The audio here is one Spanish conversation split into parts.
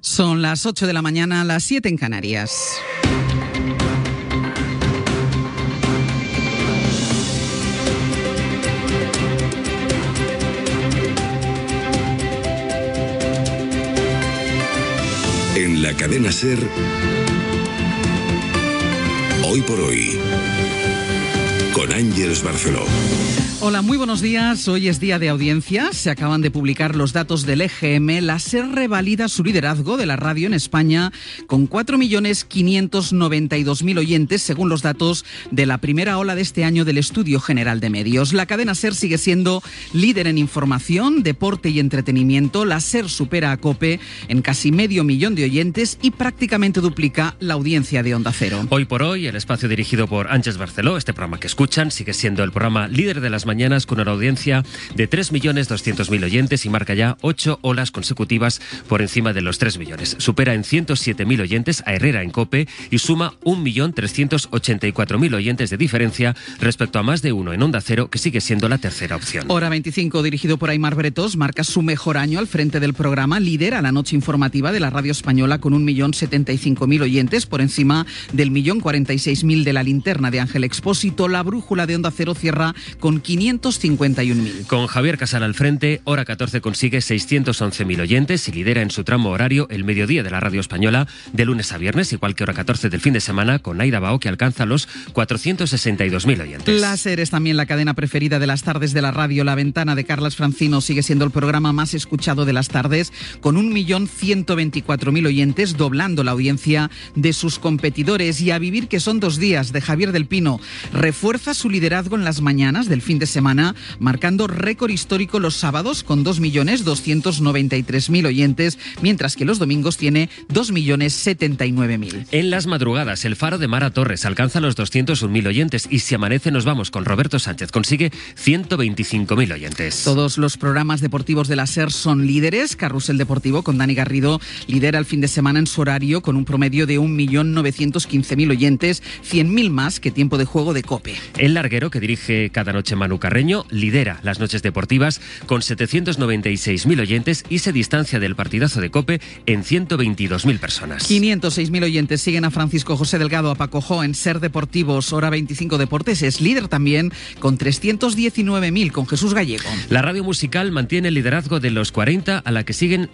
Son las 8 de la mañana, las 7 en Canarias. En la cadena SER, Hoy por Hoy, con Ángeles Barceló. Hola, muy buenos días. Hoy es día de audiencia. Se acaban de publicar los datos del EGM. La SER revalida su liderazgo de la radio en España con 4.592.000 oyentes, según los datos de la primera ola de este año del Estudio General de Medios. La cadena SER sigue siendo líder en información, deporte y entretenimiento. La SER supera a COPE en casi 500.000 de oyentes y prácticamente duplica la audiencia de Onda Cero. Hoy por Hoy, el espacio dirigido por Ángeles Barceló, este programa que escuchan, sigue siendo el programa líder de las mañanas con una audiencia de 3.200.000 oyentes y marca ya 8 olas consecutivas por encima de los 3 millones. Supera en 107.000 oyentes a Herrera en COPE y suma 1.384.000 oyentes de diferencia respecto a más de uno en Onda Cero, que sigue siendo la tercera opción. Hora 25, dirigido por Aimar Bretos, marca su mejor año al frente del programa, lidera la noche informativa de la radio española con 1.075.000 oyentes, por encima del 1.046.000 de la linterna de Ángel Expósito. La brújula de Onda Cero cierra con 551.000. Con Javier Casal al frente, Hora 14 consigue 611.000 oyentes y lidera en su tramo horario el mediodía de la radio española de lunes a viernes, igual que Hora 14 del fin de semana, con Aida Bao, que alcanza los 462.000 oyentes. La SER es también la cadena preferida de las tardes de la radio. La Ventana de Carlas Francino sigue siendo el programa más escuchado de las tardes, con 1.124.000 oyentes, doblando la audiencia de sus competidores. Y A Vivir, que son 2 días, de Javier del Pino, refuerza su liderazgo en las mañanas del fin de semana, marcando récord histórico los sábados con 2.293.000 oyentes, mientras que los domingos tiene 2.079.000. En las madrugadas, El Faro de Mara Torres alcanza los 201.000 oyentes y Si amanece nos vamos con Roberto Sánchez consigue 125.000 oyentes. Todos los programas deportivos de la SER son líderes. Carrusel Deportivo con Dani Garrido lidera el fin de semana en su horario con un promedio de 1.915.000 oyentes, 100.000 más que Tiempo de Juego de COPE. El Larguero, que dirige cada noche Manu Carreño, lidera las noches deportivas con 796.000 oyentes y se distancia del partidazo de COPE en 122.000 personas. 506.000 oyentes siguen a Francisco José Delgado, a Paco Jo en SER Deportivos. Hora 25 Deportes es líder también con 319.000 con Jesús Gallego. La radio musical mantiene el liderazgo de los 40, a la que siguen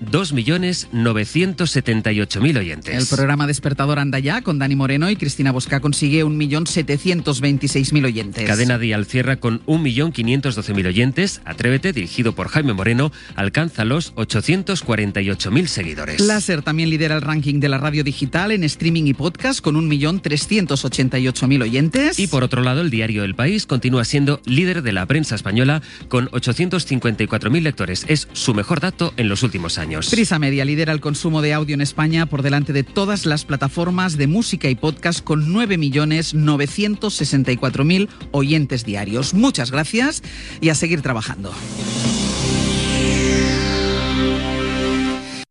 2.978.000 oyentes. El programa Despertador anda ya con Dani Moreno y Cristina Bosca consigue 1.726.000 oyentes. Cadena Dial cierra con 1.512.000 oyentes. Atrévete, dirigido por Jaime Moreno, alcanza los 848.000 seguidores. La SER también lidera el ranking de la radio digital en streaming y podcast con 1.388.000 oyentes. Y por otro lado, el diario El País continúa siendo líder de la prensa española con 854.000 lectores. Es su mejor dato en los últimos años. Prisa Media lidera el consumo de audio en España por delante de todas las plataformas de música y podcast con 9.964.000 oyentes diarios. Muchas gracias y a seguir trabajando.